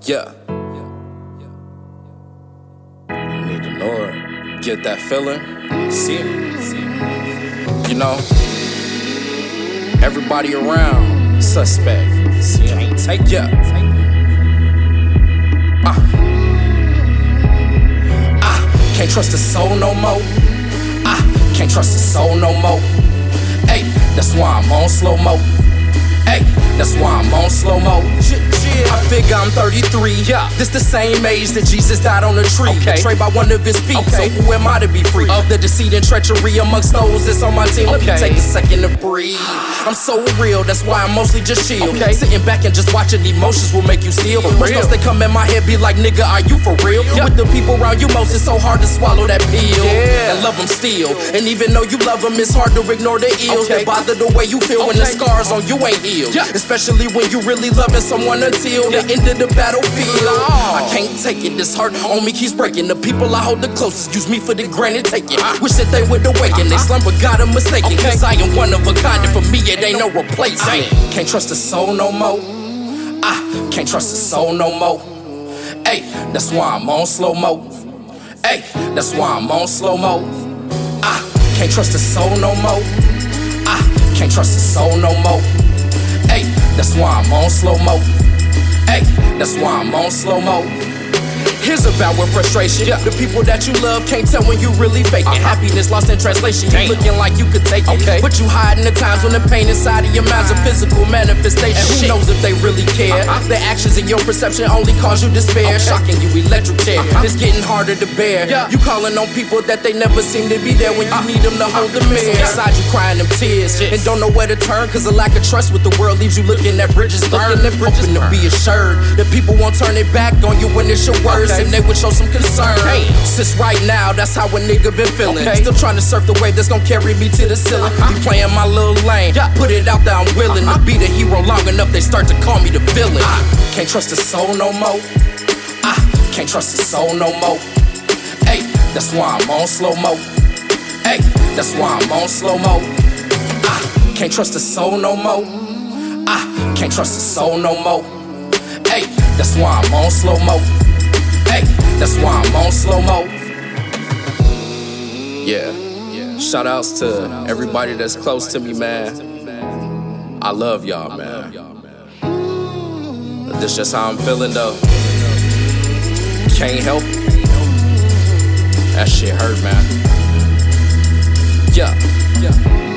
Yeah. Need the Lord. Get that feeling. See it. You know, everybody around suspect. See, can't take ya. Can't trust a soul no more. Can't trust a soul no more. Hey, that's why I'm on slow mo. Hey, that's why I'm on slow mo. I figure I'm 33. Yeah, this the same age that Jesus died on the tree. Betrayed by one of his feet. So who am I to be free of the deceit and treachery amongst those that's on my team? Let me take a second to breathe. I'm so real, that's why I'm mostly just chill. Sitting back and just watching emotions will make you steal. Most thoughts they come in my head be like, nigga, are you for real? With the people around you most, it's so hard to swallow that pill and love them still. And even though you love them, it's hard to ignore the ills that bother the way you feel when the scars on you ain't healed. Especially when you really loving someone until the end of the battlefield. I can't take it, this hurt on me keeps breaking. The people I hold the closest use me for the granted taking. Wish that they would awaken, they slumber got them mistaken. Cause I am one of a kind, and for me it ain't no replacement. Can't trust a soul no more. Can't trust a soul no more. Hey, that's why I'm on slow mo. Hey, that's why I'm on slow mo. Can't trust a soul no more. Can't trust a soul no more. Hey, that's why I'm on slow mo. Hey, that's why I'm on slow mo. Here's about with frustration. The people that you love can't tell when you really fake it. Happiness lost in translation. You looking like you could take it, but you hiding the times when the pain inside of your mind's a physical manifestation. Who knows if they really care? Their actions and your perception only cause you despair. Shocking you, electric chair. It's getting harder to bear. You calling on people that they never seem to be there when you need them to hold the mirror. Inside you crying them tears and don't know where to turn, cause the lack of trust with the world leaves you looking at bridges burned. Hoping to be assured that people won't turn it back on you when it's your words. And they would show some concern. Since right now, that's how a nigga been feeling. Still trying to surf the wave that's gonna carry me to the ceiling. Be playing my little lane. Put it out there, I'm willing to be the hero long enough. They start to call me the villain. Can't trust a soul no more. Can't trust a soul no more. Hey, that's why I'm on slow mo. Hey, that's why I'm on slow mo. Can't trust a soul no more. Can't trust a soul no more. Hey, that's why I'm on slow mo. Hey, that's why I'm on slow mo. Yeah. Shout outs to everybody that's close to me, man. I love y'all, man. This just how I'm feeling though. Can't help it. That shit hurt, man. Yeah.